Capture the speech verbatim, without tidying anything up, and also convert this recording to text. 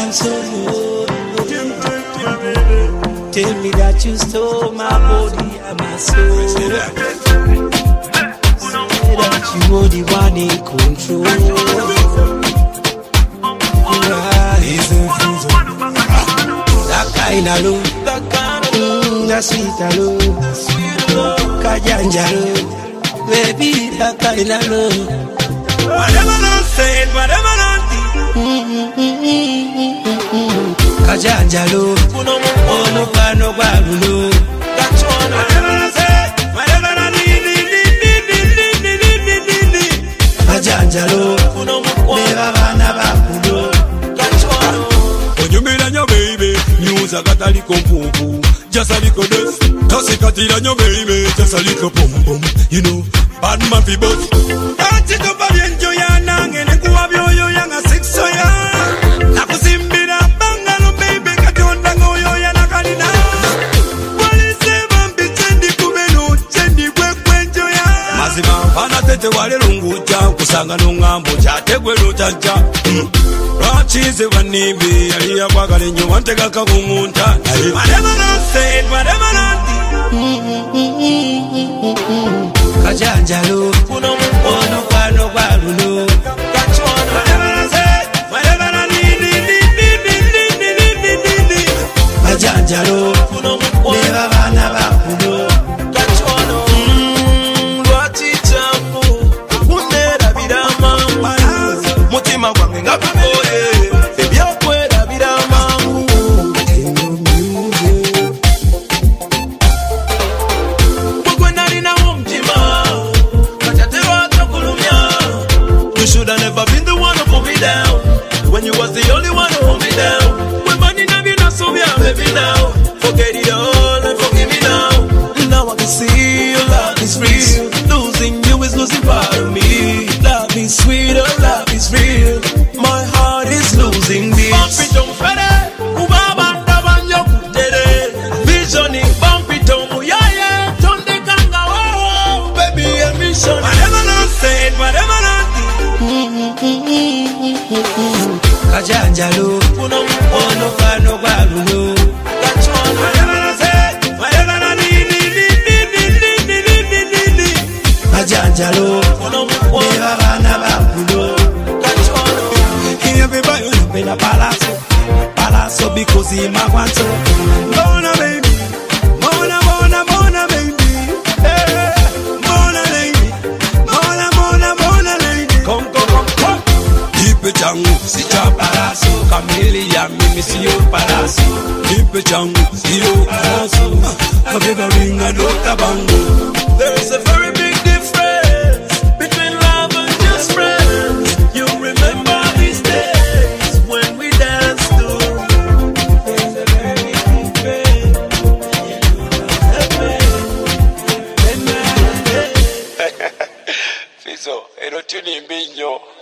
feeling so low. Tell me that you stole my body and my soul. Say that you were the one in control. That kind of love, that kind of love, that sweet love, Kajanja love, baby, that kind of love. Whatever I said, whatever I did, Kajanja love, oh no, no, no, no, that's all. Whatever I said, whatever I did, Kajanja love, never wanna back. Baby, news I got a little pum pum, just a little dust. Just a catira, your baby, just a little pum pum. You know, bad man fi boss. Can't you go and enjoy your nang and go up your young a six so ya. Nakusimbira bangalo baby, katonda ngo yo ya nakalina. Wali sema mbichendi kumeno, chendi kwe kwenjo ya. Mazima fana tete wale lungu cha, kusanga nungambo cha, tegwe luchacha. Rachize wanibi, aliya kwa kalenyo, wanteka kakumunta. Whatever I said, whatever I did. Kajanja lo, kuno mukono kwa no kwa lulo. Kachono, whatever I said, whatever I did. Kajanja lo, kuno mukono, neva vana vakulo. Kachono, lwati chambu, kunera vidama. Mutima wange ngapi. When you was the only one to hold me down. When money never not so we are baby now. Forget it all and forgive me now. Now I can see your love is real. Losing you is losing part of me. Love is sweet, oh love is real. My heart is losing this. Bump it on Fede, Ubabanda Banyo Kutede. Visioning, bump it on Muyaya, Tonde Kanga, oh, baby, a mission. Whatever I said, whatever I Kajanja lo, kuno mukono kwa no kwa lulo. Kachono, whatever I said, whatever I need. Kajanja lo, kuno mukono, neva vana vakulo. Kachono, everybody up in a palazzo, palazzo because he ma want to. Mona baby, Mona, Mona, Mona baby, hey, Mona lady, Mona, Mona, Mona lady. Come, come, come, come. Jangu, si cha palaso, Camellia, mimi si yo palaso. Keep jangu, si yo palaso. Have ever ring a doctor bango? There's a very big difference between love and just friends. You remember these days when we danced to. There's a very big difference. Fizo, ero tuni mbinyo.